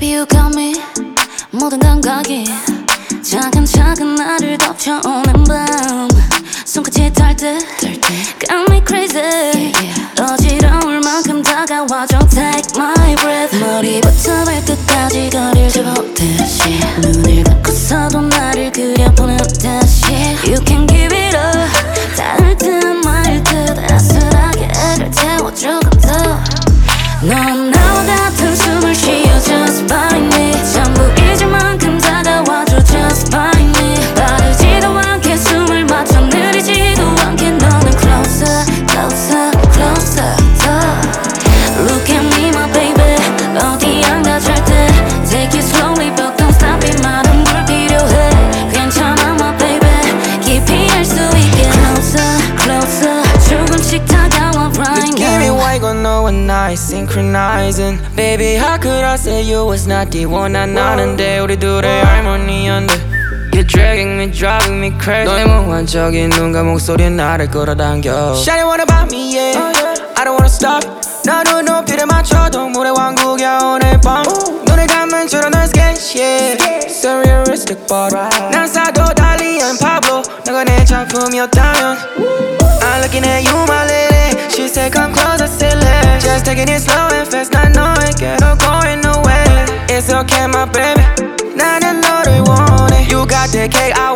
Baby you got me 모든 감각이 차근차근 나를 덮쳐오는 밤 손끝이 닿을 때 Got me crazy 어지러울 만큼 다가와줘 Take my breath 머리부터 발끝까지 거리를 재보듯이 눈을 감고서도 나를 그려보는 듯이 You can give it up 닿을 듯 말 듯 아슬하게 애를 태워줘 더 넌 나와 같은 숨을 쉬어 Just by me 전부 잊을 만큼 다가와줘 Just by me 빠르지도 않게 숨을 맞춰 느리지도 않게 너는 closer, closer, closer 더 Look at me my baby 어디 안 가 절대 Take it slowly but don't stop it 말은 불필요해 괜찮아 my baby 깊이 할 수 있게 Closer, closer 조금씩 다가와 right now 느낌이 와 이건 너와 나의 synchronizing Baby how could I say you was not the one 난 아는데 우리 둘의 harmony인데 You're dragging me, driving me crazy 너의 무한적인 눈과 목소리는 나를 끌어당겨 Shawty wanna buy me, yeah I don't wanna stop 너도 높이를 맞춰도 물의 왕국이야 오늘 밤 눈을 감은 채로 널 sketch, yeah Surrealistic but 난 사도 달리한 Pablo 너가 내 작품이었다면 I'm looking at you my lady She said come closer silly Just taking it slow and fast 난 너에게로 going nowhere It's okay my baby 나는 너를 원해 You got the cake I